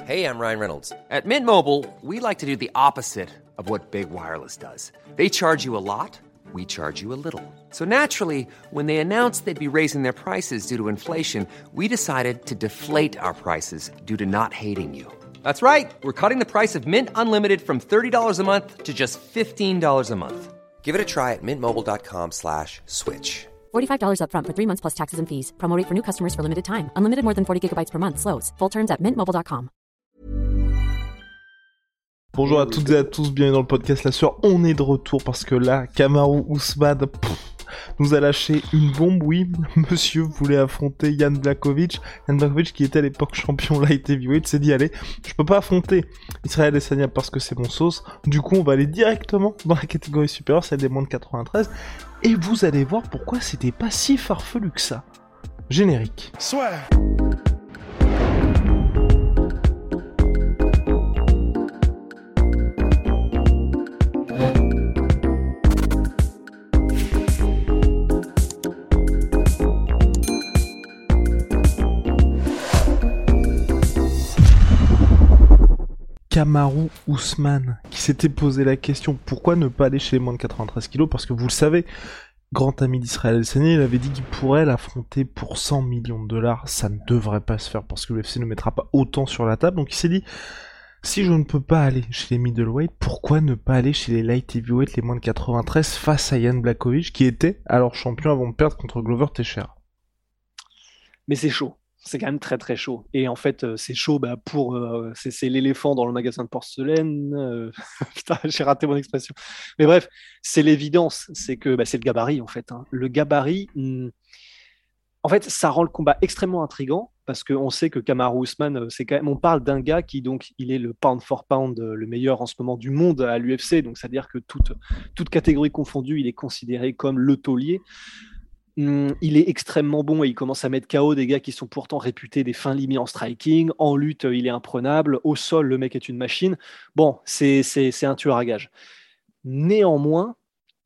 Hey, I'm Ryan Reynolds. At Mint Mobile, we like to do the opposite of what Big Wireless does. They charge you a lot, we charge you a little. So naturally, when they announced they'd be raising their prices due to inflation, we decided to deflate our prices due to not hating you. That's right. We're cutting the price of Mint Unlimited from $30 a month to just $15 a month. Give it a try at mintmobile.com/switch. $45 up front for 3 months plus taxes and fees. Promo rate for new customers for limited time. Unlimited more than 40 gigabytes per month. Slows full terms at mintmobile.com. Bonjour à toutes et à tous, bienvenue dans le podcast La Sueur. On est de retour parce que là, Kamaru Usman nous a lâché une bombe. Oui, monsieur voulait affronter Jan Blachowicz. Jan Blachowicz, qui était à l'époque champion light heavyweight, s'est dit allez, je peux pas affronter Israël Adesanya parce que c'est mon sauce. Du coup, on va aller directement dans la catégorie supérieure, celle des moins de 93. Et vous allez voir pourquoi c'était pas si farfelu que ça. Générique. Soit. Kamaru Usman, qui s'était posé la question pourquoi ne pas aller chez les moins de 93 kilos, parce que vous le savez, grand ami d'Israël Adesanya, il avait dit qu'il pourrait l'affronter pour 100 millions de dollars, ça ne devrait pas se faire parce que l'UFC ne mettra pas autant sur la table, donc il s'est dit, si je ne peux pas aller chez les middleweight, pourquoi ne pas aller chez les light heavyweight, les moins de 93, face à Jan Blachowicz, qui était alors champion avant de perdre contre Glover Teixeira. Mais c'est chaud. C'est quand même très très chaud. Et en fait, c'est chaud c'est l'éléphant dans le magasin de porcelaine. Putain, j'ai raté mon expression. Mais bref, c'est l'évidence. C'est que c'est le gabarit en fait. Hein. Le gabarit, en fait, ça rend le combat extrêmement intriguant parce qu'on sait que Kamaru Usman, c'est quand même, on parle d'un gars qui donc il est le pound for pound, le meilleur en ce moment du monde à l'UFC. Donc c'est à dire que toute catégorie confondue, il est considéré comme le taulier. Il est extrêmement bon et il commence à mettre KO des gars qui sont pourtant réputés des fins limites en striking. En lutte, il est imprenable. Au sol, le mec est une machine. Bon, c'est un tueur à gages. Néanmoins,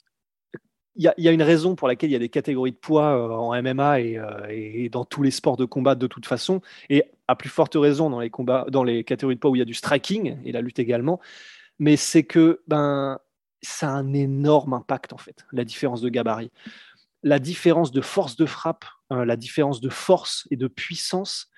il y a une raison pour laquelle il y a des catégories de poids en MMA et dans tous les sports de combat de toute façon. Et à plus forte raison dans les catégories de poids où il y a du striking et la lutte également. Mais c'est que ça a un énorme impact en fait, la différence de gabarit. La différence de force de frappe, la différence de force et de puissance,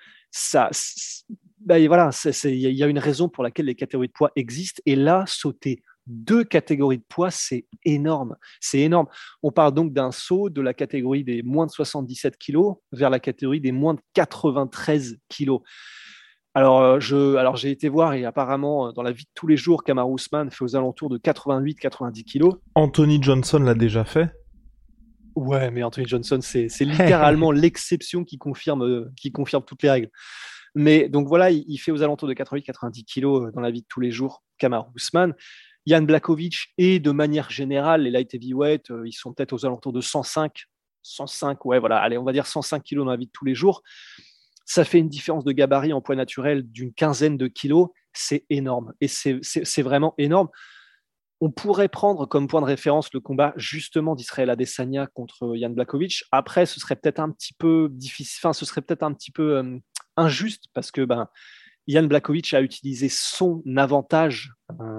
il y a une raison pour laquelle les catégories de poids existent. Et là, sauter 2 catégories de poids, c'est énorme. C'est énorme. On parle donc d'un saut de la catégorie des moins de 77 kilos vers la catégorie des moins de 93 kilos. Alors j'ai été voir et apparemment, dans la vie de tous les jours, Kamaru Usman fait aux alentours de 88-90 kilos. Anthony Johnson l'a déjà fait. Ouais, mais Anthony Johnson, c'est littéralement l'exception qui confirme toutes les règles. Mais donc voilà, il fait aux alentours de 88-90 kilos dans la vie de tous les jours, Kamaru Usman. Jan Blachowicz et de manière générale, les light heavyweight, ils sont peut-être aux alentours de 105, ouais, voilà, allez, on va dire 105 kilos dans la vie de tous les jours. Ça fait une différence de gabarit en poids naturel d'une quinzaine de kilos, c'est énorme. Et c'est vraiment énorme. On pourrait prendre comme point de référence le combat justement d'Israël Adesanya contre Jan Blachowicz. Après, ce serait peut-être un petit peu difficile, ce serait peut-être un petit peu injuste parce que Jan Blachowicz a utilisé son avantage,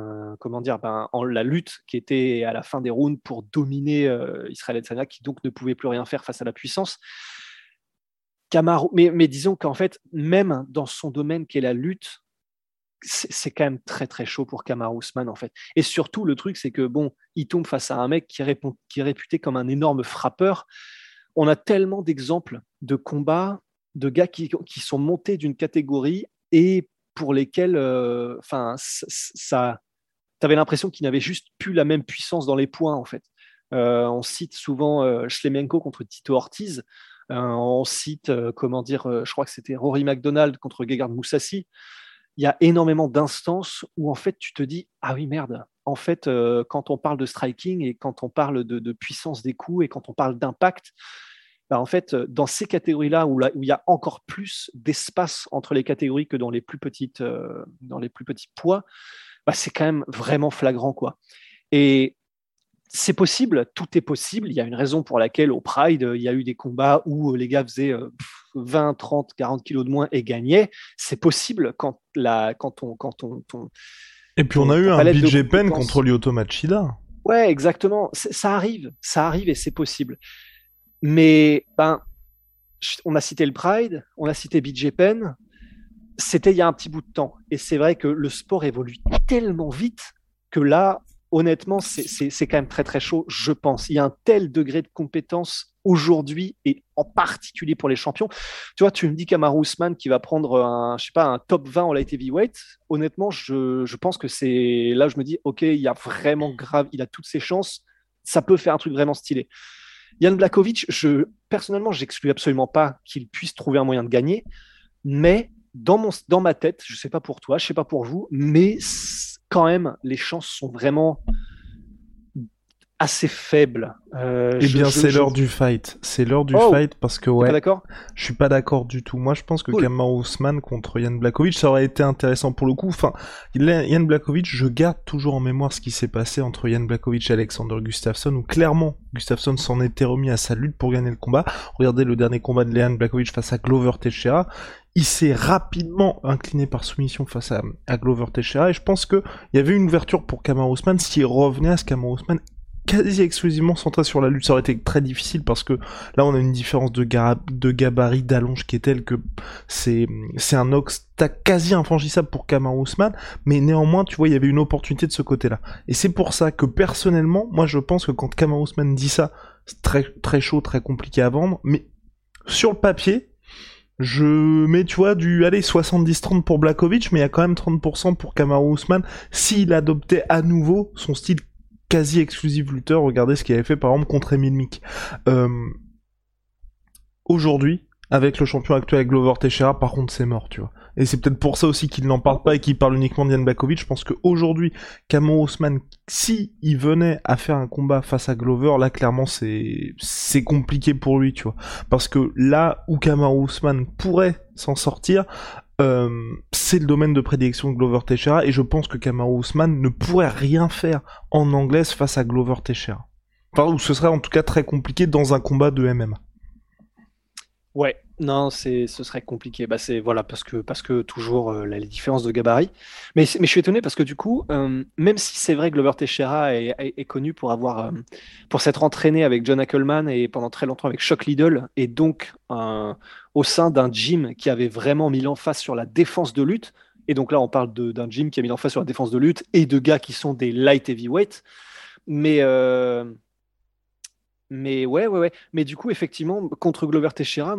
en la lutte qui était à la fin des rounds pour dominer Israël Adesanya, qui donc ne pouvait plus rien faire face à la puissance. Mais disons qu'en fait, même dans son domaine qui est la lutte, c'est quand même très très chaud pour Kamaru Usman en fait. Et surtout le truc c'est que il tombe face à un mec qui est réputé comme un énorme frappeur. On a tellement d'exemples de combats de gars qui sont montés d'une catégorie et pour lesquels t'avais l'impression qu'ils n'avaient juste plus la même puissance dans les points en fait. On cite souvent Shlemenko contre Tito Ortiz. On cite je crois que c'était Rory McDonald contre Gegard Mousasi. Il y a énormément d'instances où en fait tu te dis ah oui merde, en fait quand on parle de striking et quand on parle de puissance des coups et quand on parle d'impact, en fait dans ces catégories là où il y a encore plus d'espace entre les catégories que dans les plus petits poids, c'est quand même vraiment flagrant quoi. Et c'est possible, tout est possible. Il y a une raison pour laquelle au Pride, il y a eu des combats où les gars faisaient 20, 30, 40 kilos de moins et gagnaient. C'est possible quand Et puis on a eu un BJ Penn contre Lyoto Machida. Ouais, exactement. Ça arrive et c'est possible. Mais on a cité le Pride, on a cité BJ Penn. C'était il y a un petit bout de temps. Et c'est vrai que le sport évolue tellement vite que là, honnêtement, c'est quand même très très chaud, je pense. Il y a un tel degré de compétence aujourd'hui et en particulier pour les champions. Tu vois, tu me dis Kamaru Usman qui va prendre un top 20 en light heavyweight. Honnêtement, je pense que c'est là, je me dis, ok, il y a vraiment grave, il a toutes ses chances. Ça peut faire un truc vraiment stylé. Jan Blachowicz, personnellement, j'exclus absolument pas qu'il puisse trouver un moyen de gagner, mais dans ma tête, je sais pas pour toi, je sais pas pour vous, mais quand même, les chances sont vraiment assez faibles. C'est l'heure du fight. C'est l'heure du fight parce que pas d'accord ? Je suis pas d'accord du tout. Moi, je pense que Kamaru Usman contre Jan Blachowicz, ça aurait été intéressant pour le coup. Enfin, Jan Blachowicz, je garde toujours en mémoire ce qui s'est passé entre Jan Blachowicz et Alexander Gustafsson, où clairement, Gustafsson s'en était remis à sa lutte pour gagner le combat. Regardez le dernier combat de Jan Blachowicz face à Glover Teixeira. Il s'est rapidement incliné par soumission face à Glover Teixeira, et je pense que il y avait une ouverture pour Kamaru Usman s'il revenait à ce Kamaru Usman quasi exclusivement centré sur la lutte. Ça aurait été très difficile parce que là on a une différence de gabarit, d'allonge qui est telle que c'est un obstacle quasi infranchissable pour Kamaru Usman, mais néanmoins tu vois il y avait une opportunité de ce côté-là. Et c'est pour ça que personnellement, moi je pense que quand Kamaru Usman dit ça, c'est très, très chaud, très compliqué à vendre, mais sur le papier, je mets, tu vois, 70-30 pour Blachowicz, mais il y a quand même 30% pour Kamaru Usman s'il adoptait à nouveau son style quasi exclusif lutteur. Regardez ce qu'il avait fait par exemple contre Emil Mick. Aujourd'hui, avec le champion actuel Glover Teixeira, par contre c'est mort, tu vois. Et c'est peut-être pour ça aussi qu'il n'en parle pas et qu'il parle uniquement de Jan Blachowicz. Je pense qu'aujourd'hui, Kamaru Usman, si il venait à faire un combat face à Glover, là clairement c'est compliqué pour lui, tu vois. Parce que là où Kamaru Usman pourrait s'en sortir, c'est le domaine de prédilection de Glover Teixeira, et je pense que Kamaru Usman ne pourrait rien faire en anglaise face à Glover Teixeira. Enfin, ou ce serait en tout cas très compliqué dans un combat de MMA. Ouais, non, ce serait compliqué. C'est voilà parce que toujours les différences de gabarit. Mais je suis étonné parce que du coup, même si c'est vrai que Glover Teixeira est connu pour s'être entraîné avec John Ackelman et pendant très longtemps avec Chuck Liddell, et donc au sein d'un gym qui avait vraiment mis l'emphase sur la défense de lutte. Et donc là, on parle d'un gym qui a mis l'emphase sur la défense de lutte et de gars qui sont des light heavyweight. Mais ouais. Mais du coup, effectivement, contre Glover Teixeira,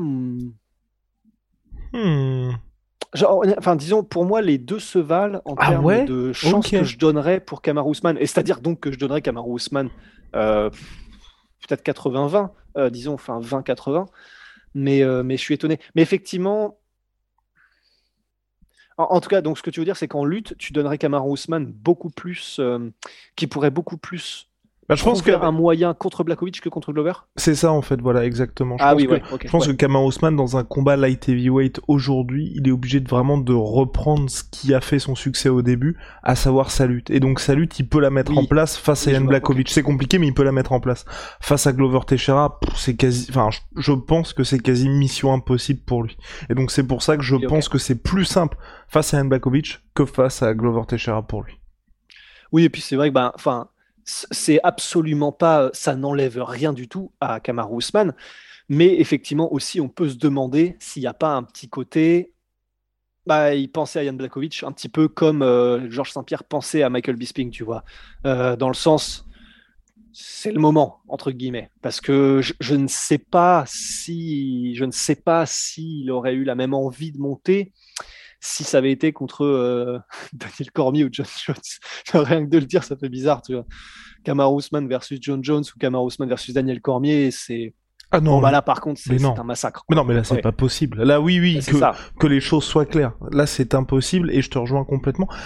disons, pour moi, les deux se valent en termes de chance que je donnerais pour Kamaru Usman. Et c'est-à-dire donc que je donnerais Kamaru Usman peut-être 80-20, disons, enfin 20-80. Mais je suis étonné. Mais effectivement, en tout cas, donc ce que tu veux dire, c'est qu'en lutte, tu donnerais Kamaru Usman beaucoup plus, qui pourrait beaucoup plus je pense qu'il y a un moyen contre Blachowicz que contre Glover. C'est ça en fait, voilà, exactement. Je pense que Kamaru Usman dans un combat light heavyweight aujourd'hui, il est obligé de vraiment de reprendre ce qui a fait son succès au début, à savoir sa lutte. Et donc sa lutte, il peut la mettre en place face à Jan Blachowicz. C'est compliqué, mais il peut la mettre en place. Face à Glover Teixeira, je pense que c'est quasi mission impossible pour lui. Et donc c'est pour ça que je pense que c'est plus simple face à Jan Blachowicz que face à Glover Teixeira pour lui. Oui, et puis c'est vrai que c'est absolument pas, ça n'enlève rien du tout à Kamaru Usman, mais effectivement aussi on peut se demander s'il n'y a pas un petit côté, il pensait à Jan Blachowicz un petit peu comme Georges Saint-Pierre pensait à Michael Bisping, tu vois, dans le sens, c'est le moment entre guillemets, parce que je ne sais pas s'il aurait eu la même envie de monter si ça avait été contre Daniel Cormier ou John Jones. Rien que de le dire, ça fait bizarre, tu vois. Kamaru Usman versus John Jones ou Kamaru Usman versus Daniel Cormier, c'est... Ah non, là par contre, c'est un massacre. Mais non, mais là c'est pas possible. Là oui, que les choses soient claires. Là c'est impossible et je te rejoins complètement.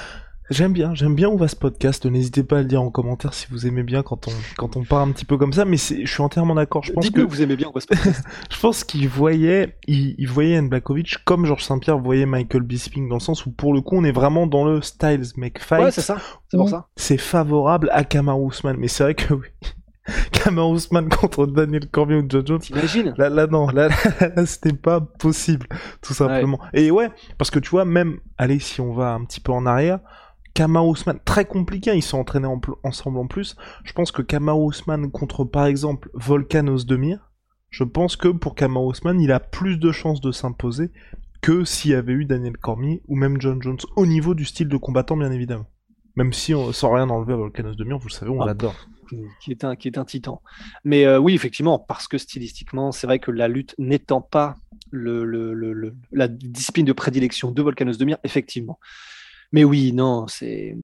J'aime bien où va ce podcast. N'hésitez pas à le dire en commentaire si vous aimez bien quand on part un petit peu comme ça. Mais je suis entièrement d'accord. Je pense Dites-nous que vous aimez bien ce podcast. je pense qu'il voyait Jan Blachowicz comme Georges Saint-Pierre voyait Michael Bisping, dans le sens où pour le coup on est vraiment dans le Styles make fight. Ouais, c'est ça. C'est pour ça. C'est favorable à Kamaru Usman. Mais c'est vrai que oui. Kamaru Usman contre Daniel Cormier ou Jon Jones. T'imagines ? Là, c'était pas possible, tout simplement. Ouais. Et ouais, parce que tu vois, même, allez, si on va un petit peu en arrière, Kamaru Usman, très compliqué, ils sont entraînés ensemble en plus. Je pense que Kamaru Usman contre, par exemple, Volkan Ozdemir, je pense que pour Kamaru Usman, il a plus de chances de s'imposer que s'il y avait eu Daniel Cormier ou même Jon Jones, au niveau du style de combattant, bien évidemment. Même si, sans rien enlever à Volkan Ozdemir, vous le savez, on l'adore. Qui est un titan. Mais oui, effectivement, parce que stylistiquement, c'est vrai que la lutte n'étant pas la discipline de prédilection de Volkan Ozdemir, effectivement. Mais oui, non, c'est...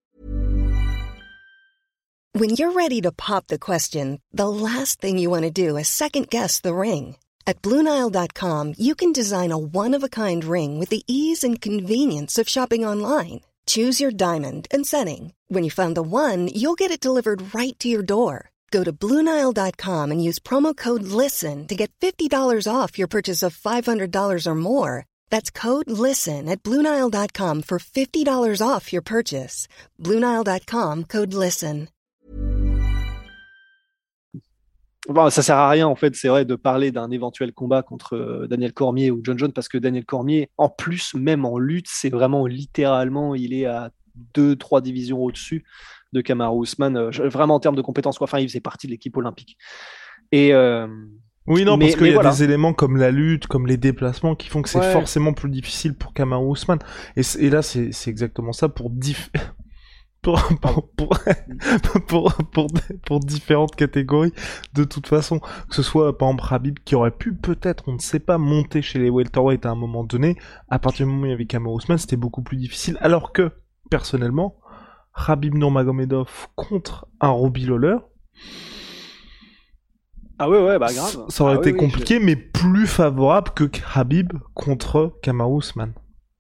When you're ready to pop the question, the last thing you want to do is second-guess the ring. At BlueNile.com, you can design a one-of-a-kind ring with the ease and convenience of shopping online. Choose your diamond and setting. When you find the one, you'll get it delivered right to your door. Go to BlueNile.com and use promo code LISTEN to get $50 off your purchase of $500 or more. That's code LISTEN at BlueNile.com for $50 off your purchase. BlueNile.com, code LISTEN. Bon, ça sert à rien, en fait, c'est vrai, de parler d'un éventuel combat contre Daniel Cormier ou Jon Jones, parce que Daniel Cormier, en plus, même en lutte, c'est vraiment littéralement, il est à 2-3 divisions au-dessus de Kamaru Usman, vraiment en termes de compétences, quoi. Enfin, il faisait partie de l'équipe olympique. Et... oui, non, parce qu'il y a des éléments comme la lutte, comme les déplacements, qui font que c'est forcément plus difficile pour Kamaru Usman. Et là, c'est exactement ça pour différentes catégories, de toute façon. Que ce soit, par exemple, Khabib, qui aurait pu peut-être, on ne sait pas, monter chez les welterweight à un moment donné. À partir du moment où il y avait Kamaru Usman, c'était beaucoup plus difficile. Alors que, personnellement, Khabib Nurmagomedov contre un Robbie Lawler, ah ouais, bah grave. Ça aurait été compliqué, mais plus favorable que Khabib contre Kamaru Usman.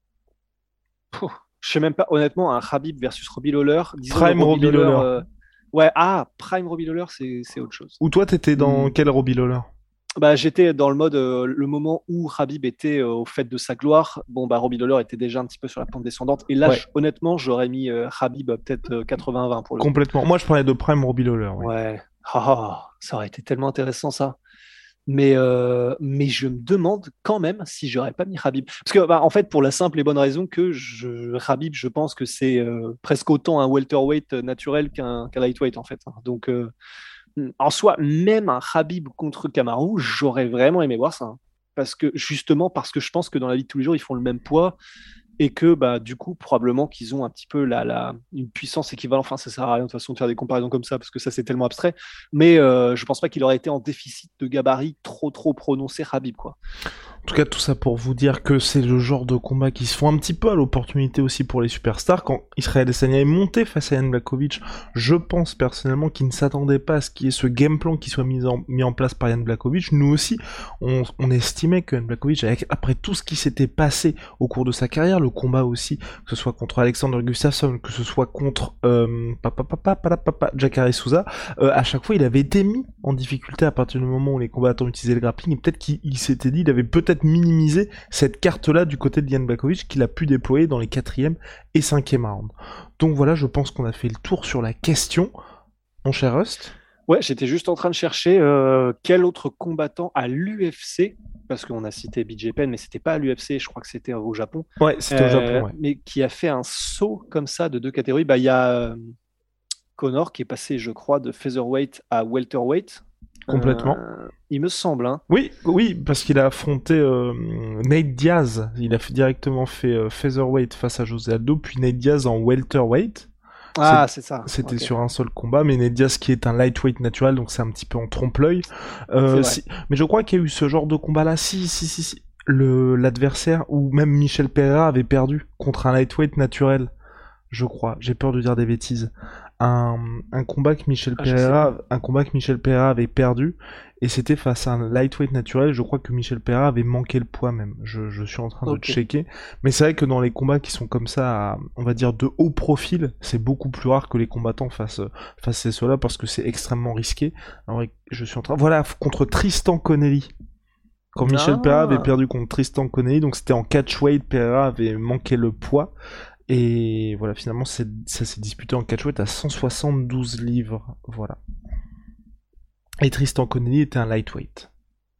Je sais même pas, honnêtement, un Khabib versus Robbie Lawler. Prime Robbie Lawler. Prime Robbie Lawler, c'est autre chose. Ou toi, t'étais dans quel Robbie Lawler ? Bah, j'étais dans le mode, le moment où Khabib était au fait de sa gloire. Bon, bah, Robbie Lawler était déjà un petit peu sur la pente descendante. Et là, honnêtement, j'aurais mis Khabib peut-être 80-20 pour le complètement. Moi, je parlais de Prime Robbie Lawler. Ouais. Ça aurait été tellement intéressant, ça. Mais je me demande quand même si j'aurais pas mis Khabib. Parce que, en fait, pour la simple et bonne raison que Khabib, je pense que c'est presque autant un welterweight naturel qu'un lightweight, en fait. Donc, en soi, même un Khabib contre Kamaru, j'aurais vraiment aimé voir ça. Parce que je pense que dans la vie de tous les jours, ils font le même poids. Et que du coup probablement qu'ils ont un petit peu une puissance équivalente. Enfin, ça sert à rien de toute façon de faire des comparaisons comme ça parce que ça c'est tellement abstrait, mais je pense pas qu'il aurait été en déficit de gabarit trop prononcé Khabib, quoi. En tout cas, tout ça pour vous dire que c'est le genre de combat qui se font un petit peu à l'opportunité aussi pour les superstars. Quand Israel Adesanya est monté face à Jan Blachowicz, je pense personnellement qu'il ne s'attendait pas à ce qu'il y ait ce game plan qui soit mis en place par Jan Blachowicz. Nous aussi, on estimait que Jan Blachowicz, après tout ce qui s'était passé au cours de sa carrière, le combat aussi, que ce soit contre Alexander Gustafsson, que ce soit contre Jacare Souza, à chaque fois il avait été mis en difficulté à partir du moment où les combattants utilisaient le grappling, et peut-être qu'il s'était dit, il avait peut-être minimiser cette carte-là du côté de Jan Blachowicz qu'il a pu déployer dans les 4e et 5e rounds. Donc voilà, je pense qu'on a fait le tour sur la question. Mon cher Rust ? Ouais, j'étais juste en train de chercher quel autre combattant à l'UFC, parce qu'on a cité BJ Penn, mais c'était pas à l'UFC, je crois que c'était au Japon. Ouais, c'était au Japon, ouais. Mais qui a fait un saut comme ça de 2 catégories. Il y a Conor qui est passé, je crois, de featherweight à welterweight. Complètement. Il me semble. Hein. Oui, parce qu'il a affronté Nate Diaz. Il a directement fait featherweight face à José Aldo, puis Nate Diaz en welterweight. C'est ça. C'était sur un seul combat, mais Nate Diaz qui est un lightweight naturel, donc c'est un petit peu en trompe-l'œil. Mais je crois qu'il y a eu ce genre de combat-là. Si. L'adversaire, ou même Michel Pereira avait perdu contre un lightweight naturel. Je crois. J'ai peur de dire des bêtises. un combat que Michel je sais Pereira avait perdu, et c'était face à un lightweight naturel. Je crois que Michel Pereira avait manqué le poids même. Je suis en train de checker. Mais c'est vrai que dans les combats qui sont comme ça, on va dire de haut profil, c'est beaucoup plus rare que les combattants fassent cela parce que c'est extrêmement risqué. Alors, je suis en train, voilà, contre Tristan Connelly. Quand Michel Pereira avait perdu contre Tristan Connelly, donc c'était en catchweight, Pereira avait manqué le poids. Et voilà, finalement, ça s'est disputé en catchweight à 172 livres. Voilà. Et Tristan Connelly était un lightweight.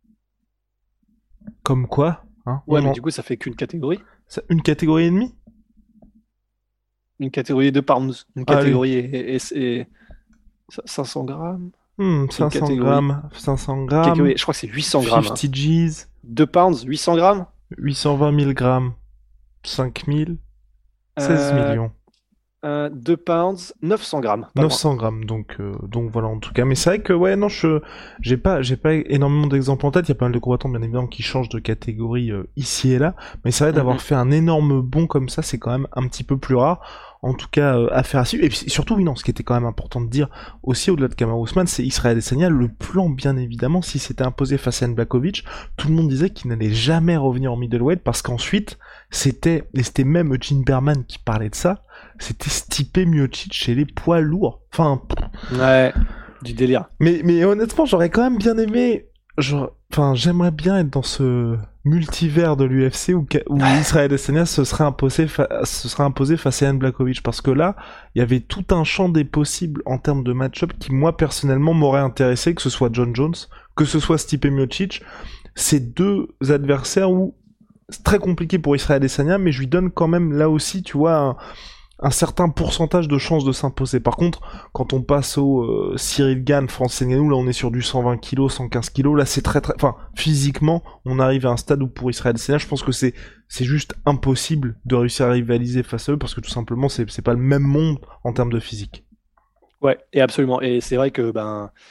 Comme quoi, hein. Ouais, mais du coup, ça fait qu'une catégorie. Une catégorie et demie. Une catégorie de pounds. Une catégorie et 500 grammes. 500 grammes. 500 grammes. Je crois que c'est 800 grammes. 50 G's. 2 pounds, 800 grammes. 820 000 grammes. 5000. 16 millions. 2 pounds, 900 grammes. 900 grammes, donc voilà en tout cas. Mais c'est vrai que ouais, non, j'ai pas énormément d'exemples en tête. Il y a pas mal de combattants bien évidemment qui changent de catégorie ici et là. Mais c'est vrai d'avoir fait un énorme bond comme ça, c'est quand même un petit peu plus rare. En tout cas, à faire à suivre. Et puis surtout, oui, non, ce qui était quand même important de dire aussi au-delà de Kamaru Usman, c'est Israel Adesanya. Le plan, bien évidemment, s'il s'était imposé face à Jan Blachowicz, tout le monde disait qu'il n'allait jamais revenir en middleweight parce qu'ensuite, c'était même Eugene Berman qui parlait de ça. C'était Stipe Miocic chez les poids lourds. Enfin, ouais, du délire. Mais honnêtement, j'aurais quand même bien aimé. J'aimerais bien être dans ce multivers de l'UFC où Israel Adesanya se serait imposé face à Jan Blachowicz, parce que là, il y avait tout un champ des possibles en termes de match-up qui, moi, personnellement, m'aurait intéressé, que ce soit John Jones, que ce soit Stipe Miocic. Ces deux adversaires où c'est très compliqué pour Israel Adesanya, mais je lui donne quand même, là aussi, tu vois, un certain pourcentage de chances de s'imposer. Par contre, quand on passe au Cyril Gane, Francis Ngannou, là on est sur du 120 kg, 115 kg, là c'est très... Enfin, physiquement, on arrive à un stade où pour Israel Adesanya, je pense que c'est juste impossible de réussir à rivaliser face à eux, parce que tout simplement, c'est pas le même monde en termes de physique. Ouais, et absolument. Et c'est vrai que,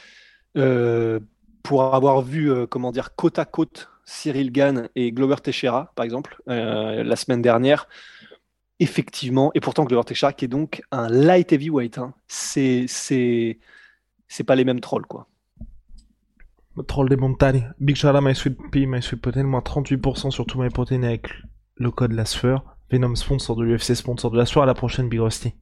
pour avoir vu, côte à côte, Cyril Gane et Glover Teixeira, par exemple, la semaine dernière, effectivement, et pourtant Glover Teixeira, qui est donc un light heavyweight, hein, c'est pas les mêmes trolls, quoi. Troll des montagnes. Big shout out My Sweet Pea, My Sweet Protein, moins 38% sur tout My Protein avec le code LASFEUR. Venom, sponsor de l'UFC, sponsor de LASFEUR. À la prochaine, Big Rusty.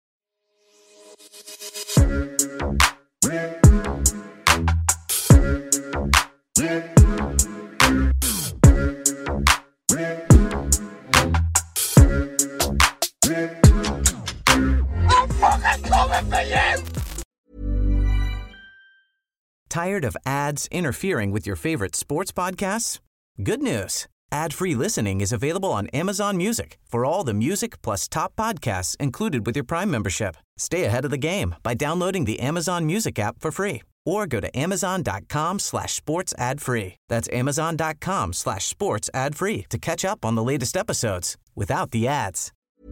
Tired of ads interfering with your favorite sports podcasts? Good news. Ad-free listening is available on Amazon Music for all the music plus top podcasts included with your Prime membership. Stay ahead of the game by downloading the Amazon Music app for free or go to amazon.com/sports ad free. That's amazon.com/sports ad free to catch up on the latest episodes without the ads.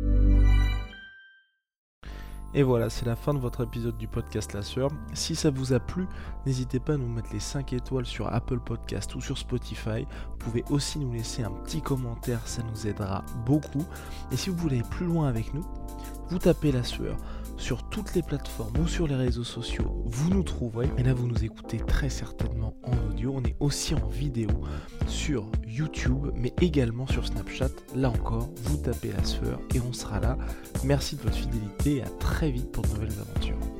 Et voilà, c'est la fin de votre épisode du podcast La Sueur. Si ça vous a plu, n'hésitez pas à nous mettre les 5 étoiles sur Apple Podcast ou sur Spotify. Vous pouvez aussi nous laisser un petit commentaire, ça nous aidera beaucoup. Et si vous voulez aller plus loin avec nous, vous tapez La Sueur sur toutes les plateformes ou sur les réseaux sociaux, vous nous trouverez. Et là, vous nous écoutez très certainement en audio. On est aussi en vidéo sur YouTube, mais également sur Snapchat. Là encore, vous tapez La Sueur et on sera là. Merci de votre fidélité et à très vite pour de nouvelles aventures.